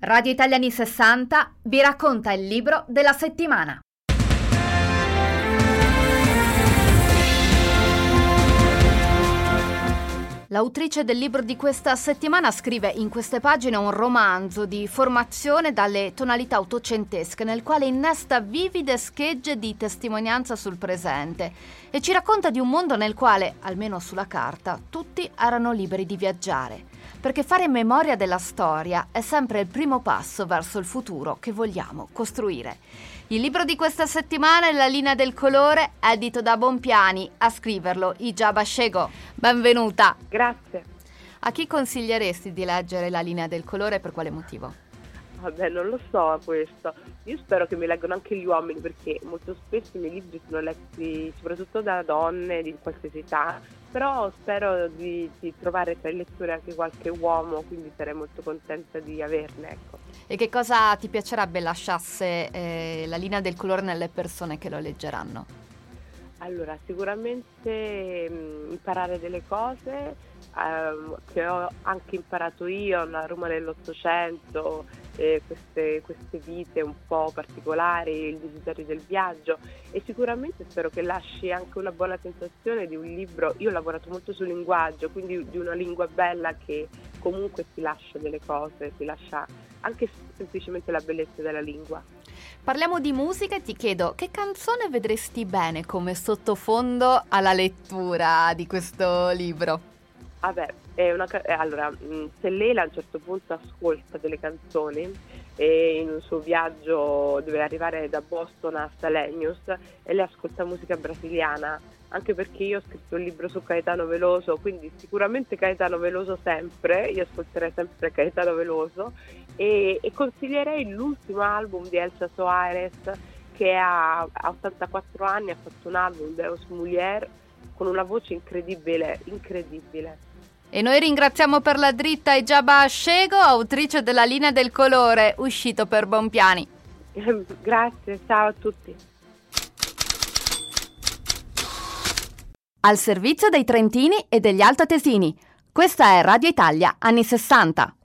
Radio Italia anni 60 vi racconta il libro della settimana. L'autrice del libro di questa settimana scrive in queste pagine un romanzo di formazione dalle tonalità ottocentesche nel quale innesta vivide schegge di testimonianza sul presente e ci racconta di un mondo nel quale, almeno sulla carta, tutti erano liberi di viaggiare, perché fare memoria della storia è sempre il primo passo verso il futuro che vogliamo costruire. Il libro di questa settimana è La linea del colore, edito da Bompiani. A scriverlo Ijaba Shego. Benvenuta. Grazie. A chi consiglieresti di leggere La linea del colore e per quale motivo? Vabbè, non lo so questo. Io spero che mi leggano anche gli uomini, perché molto spesso i miei libri sono letti soprattutto da donne di qualsiasi età, però spero di trovare tra i lettori anche qualche uomo, quindi sarei molto contenta di averne, ecco. E che cosa ti piacerebbe lasciasse La linea del colore nelle persone che lo leggeranno? Allora, sicuramente imparare delle cose che ho anche imparato io a Roma dell'Ottocento, queste vite un po' particolari, il desiderio del viaggio, e sicuramente spero che lasci anche una buona sensazione di un libro. Io ho lavorato molto sul linguaggio, quindi di una lingua bella che comunque ti lascia delle cose, ti lascia anche semplicemente la bellezza della lingua. Parliamo di musica e ti chiedo che canzone vedresti bene come sottofondo alla lettura di questo libro? Vabbè, allora, se Leila a un certo punto ascolta delle canzoni e in un suo viaggio deve arrivare da Boston a Stalenius e lei ascolta musica brasiliana, anche perché io ho scritto un libro su Caetano Veloso, quindi sicuramente Caetano Veloso sempre, io ascolterei sempre Caetano Veloso e consiglierei l'ultimo album di Elsa Soares, che ha 84 anni, ha fatto un album, Deus Mulier, con una voce incredibile. E noi ringraziamo per la dritta Ijaba Shego, autrice della linea del colore, uscito per Bompiani. Grazie, ciao a tutti. Al servizio dei trentini e degli altoatesini. Questa è Radio Italia anni 60.